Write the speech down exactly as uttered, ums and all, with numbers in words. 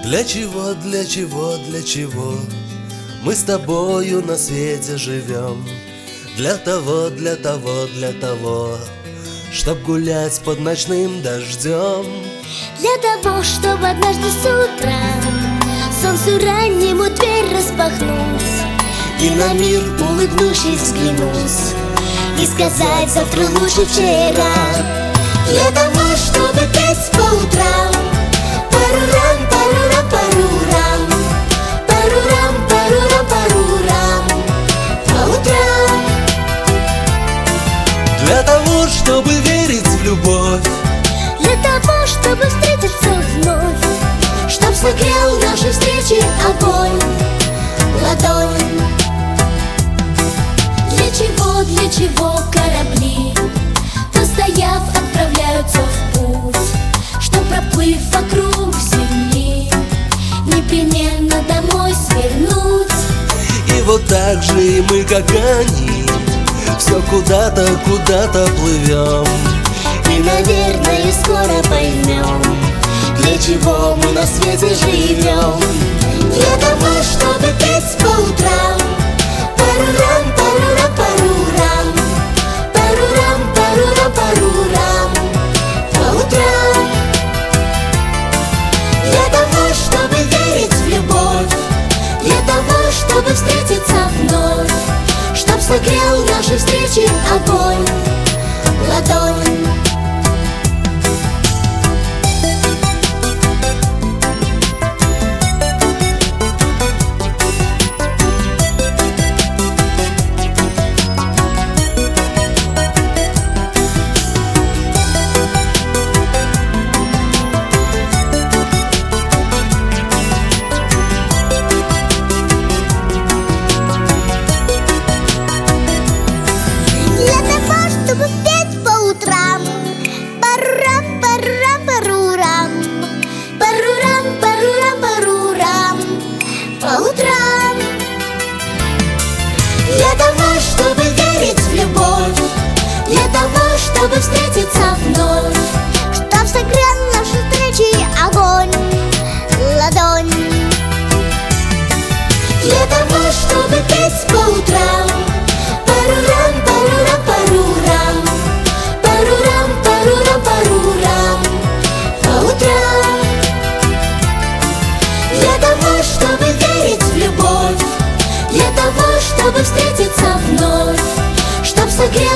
Для чего, для чего, для чего мы с тобою на свете живем? Для того, для того, для того, чтоб гулять под ночным дождем. Для того, чтобы однажды с утра солнцу раннему дверь распахнуть И на мир улыбнувшись взглянуть и сказать: завтра лучше вчера. Для того, чтобы петь по утрам парурам, парурам, парурам, парурам, парурам, парурам по утрам. Для того, чтобы верить в любовь, Для того, чтобы встретиться вновь, чтоб согрел наши встречи огонь, ладонь. Для чего, для чего корабли, постояв, отправляются в путь, чтоб, проплыв вокруг земли, непременно домой свернуть. и вот так же и мы, как они, все куда-то, куда-то плывем. И, наверное, скоро поймем, для чего мы на свете живем. Для того, чтобы петь по утрам парурам, парурам, парурам, парурам, парурам, парурам по утрам. Для того, чтобы верить в любовь, для того, чтобы встретиться вновь, чтоб согрел наши встречи огонь, ладонь. Чтобы петь по утрам парурам, парурам, парурам, парурам, парурам, парурам по утрам. Для того, чтобы верить в любовь, для того, чтобы встретиться вновь, чтоб согрел наши встречи огонь, ладонь. Для того, чтобы петь по утрам парурам, парурам, парурам, парурам, парурам, парурам по утрам. Для того, чтобы верить в любовь, для того, чтобы встретиться вновь, чтоб согреть